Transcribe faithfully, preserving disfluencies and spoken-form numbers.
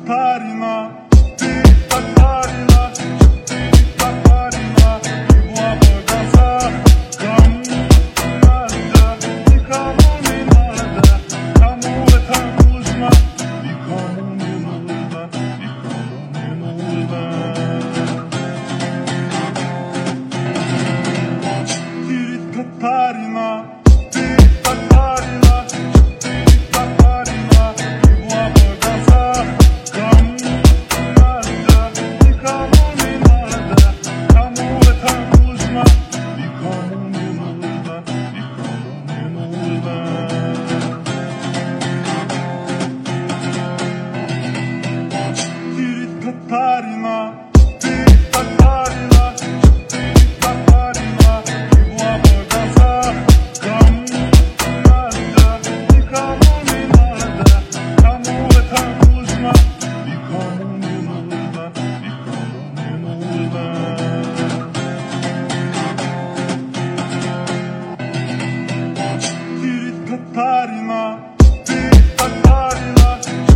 Catarina, ti Catarina, ti Catarina, ti buona casa, camunada, ti camunada, camu e camuzma, ti camunada, ti camunada. Ti Catarina, ti Catarina, ti Catarina, ti buona casa, camunada, ti camunada, camu e camuzma, ti camunada, ti camunada. Ti Catarina, ti Catarina, ti Catarina, ti buona casa, camunada, ti camunada, camu e camuzma, ti camunada, ti camunada. Ti Catarina, ti Catarina,